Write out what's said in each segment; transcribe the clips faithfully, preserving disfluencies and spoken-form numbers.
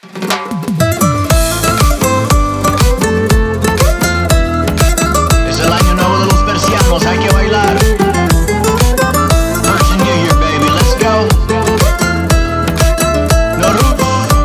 Es el año nuevo de los persianos, hay que bailar. Persian New Year, baby, let's go. Noruz.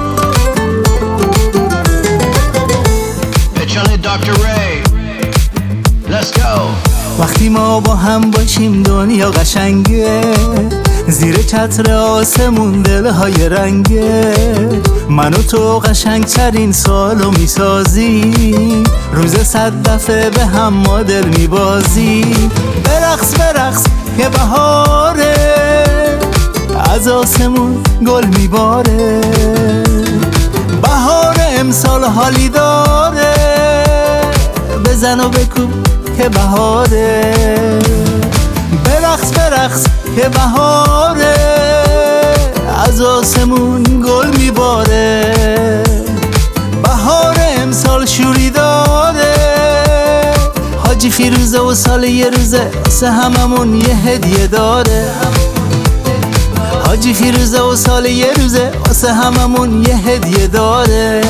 Échale doctor Ray. Let's go. وقتی ما با هم باشیم دنیا قشنگه، زیر چتر آسمون دلهای رنگه. من و تو قشنگترین سالو میسازی، روز صد دفعه به هم ما دل میبازی. برقص برقص که بهاره، از آسمون گل میباره. بهار امسال حالی داره، بزن و بکوب که بهاره. برقص برقص که بهاره، از آسمون گل میباره. بهار امسال شوری داره، حاجی فیروزه و سال یه روزه واسه هممون یه هدیه داره. حاجی فیروزه و سال یه روزه واسه هممون یه هدیه داره.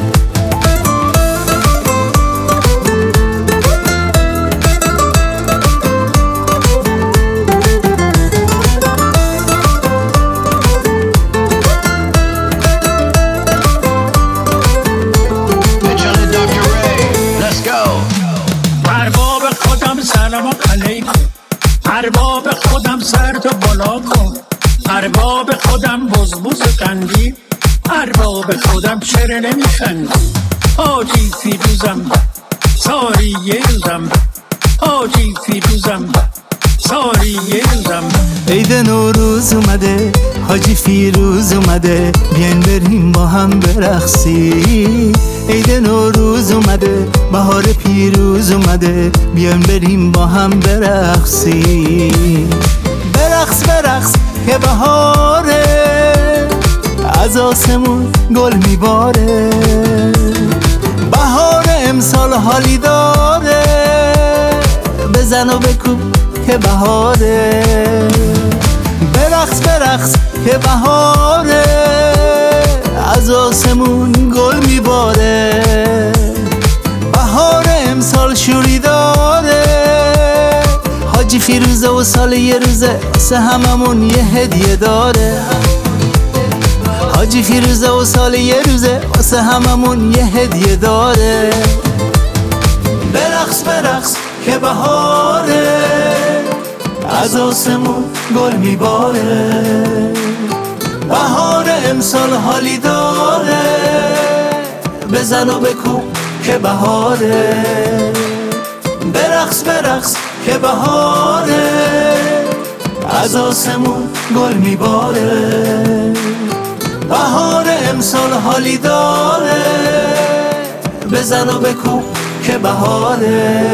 ارباب خودم سر تو بالا کن، ارباب خودم بزبوز قندی، ارباب خودم چرا نمیخندی. حاجی فیروزم ساری یه روزم، حاجی فیروزم ساری یه روزم. عید نوروز اومده، حاجی فیروز اومده، بیاین بریم با هم برقصیم. عید نوروز اومده، بهار پیروز اومده، بیاین بریم با هم برقصیم. برقص برقص که بهاره، از آسمون گل میباره. بهار امسال حالی داره، بزن و بکوب که بهاره. برقص برقص که بهاره، از آسمون گل میباره. بهار امسال شوری داره، حاجی فیروزه و سال یه روزه واسه هممون یه هدیه داره. حاجی فیروزه و سال یه روزه واسه هممون یه هدیه داره. برقص برقص که بهاره، از آسمون گل میباره. بهار امسال حالی داره، بزن و بکوب که بهاره. برقص برقص که بهاره، از آسمون گل میباره. بهار امسال حالی داره، بزن و بکوب که بهاره.